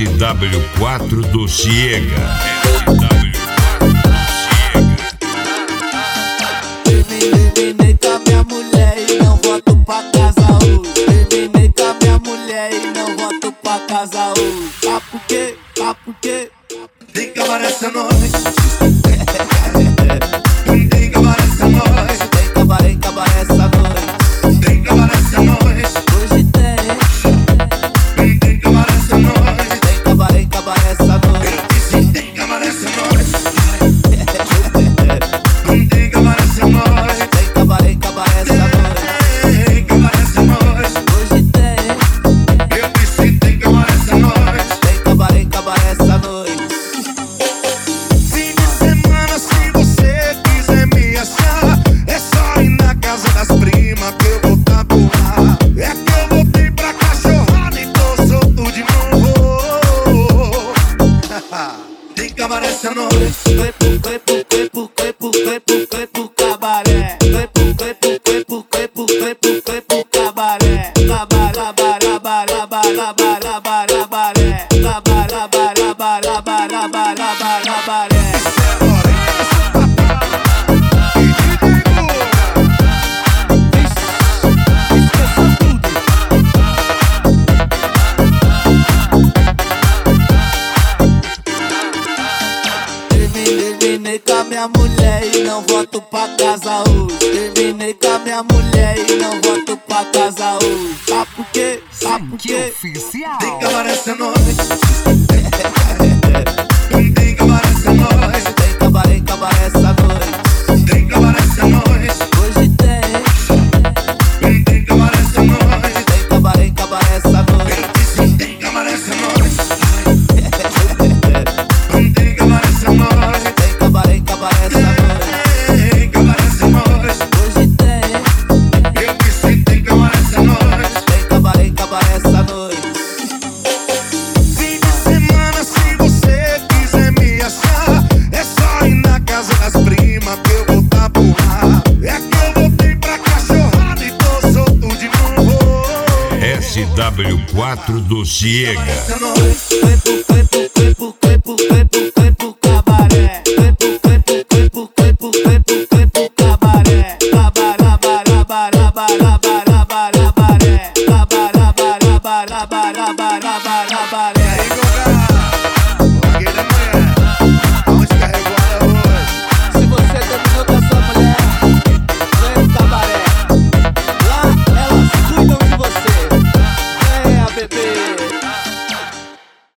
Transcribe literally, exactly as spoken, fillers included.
S W quatro do Ciega. Terminei com a minha mulher e não volto pra casa hoje. Terminei com a minha mulher e não volto pra casa hoje. Tá por quê? Tá por quê? Tem que acabar essa noite. Tem que acabar essa noite. Tem que acabar, tem que acabar essa noite. Tem que acabar essa noite. Hoje tem. Tem que acabar essa noite. Tem que acabar, tem que acabar essa noite. Eu disse tem que acabar essa noite. Tem que acabar essa noite. Tem que acabar, tem que acabar essa noite. Tem que acabar essa noite. Hoje tem. Eu disse tem que acabar essa noite. Tem que acabar, tem que acabar essa noite. Fim de semana, se você quiser me achar, é só ir na casa das primas que eu vou tabuar. É que eu voltei pra cachorrada e tô solto de novo. Tem que acabar essa noite. Foi pro, foi pro, foi pro, foi pro, foi pro, foi pro cabaré. Foi pro, foi pro, foi pro, foi pro, foi pro, foi pro cabaré. Cabaré, cabaré, cabaré, cabaré, cabaré. Cabaré, cabaré, cabaré, cabaré, cabaré. Terminei com a minha mulher e não volto pra casa hoje. Terminei com a minha mulher e não volto pra casa hoje. Sabe por quê? Sabe por quê? Oficial. Tem que acabar essa noite. Tem que acabar essa noite. Tem que acabar, tem que acabar essa noite. Tem que acabar essa noite. Hoje tem. Tem que acabar essa noite. Tem que acabar, tem que acabar essa noite. Eu disse tem que acabar essa noite. Tem que acabar essa noite. Tem que acabar, tem que acabar essa noite. Tem que acabar essa noite. Hoje tem. Eu disse tem que acabar essa noite. Tem que acabar, tem que acabar essa noite. Fim de semana, se você quiser me achar, é só ir na casa das primas que eu vou tabuar. É que eu voltei pra cachorrada e tô solto de novo. S W quatro do Ciega. Essa noite. Foi pro, foi pro,